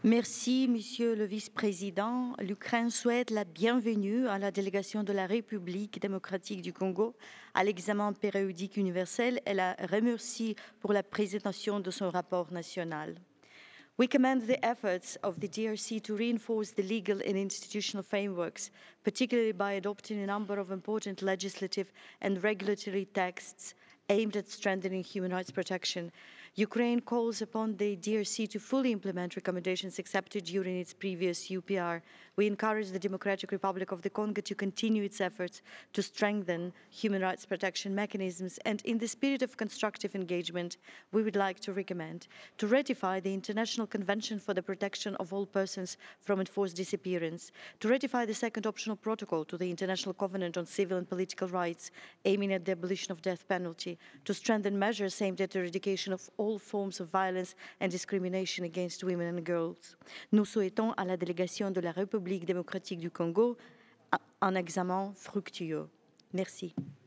Merci, Monsieur le Vice-président. L'Ukraine souhaite la bienvenue à la délégation de la République démocratique du Congo à l'examen périodique universel et la remercie pour la présentation de son rapport national. We commend the efforts of the DRC to reinforce the legal and institutional frameworks, particularly by adopting a number of important legislative and regulatory texts aimed at strengthening human rights protection. Ukraine calls upon the DRC to fully implement recommendations accepted during its previous UPR. We encourage the Democratic Republic of the Congo to continue its efforts to strengthen human rights protection mechanisms, and in the spirit of constructive engagement, we would like to recommend to ratify the International Convention for the Protection of All Persons from Enforced Disappearance, to ratify the second optional protocol to the International Covenant on Civil and Political Rights, aiming at the abolition of death penalty, to strengthen measures aimed at the eradication of all forms of violence and discrimination against women and girls. Nous souhaitons à la délégation de la République démocratique du Congo un examen fructueux. Merci.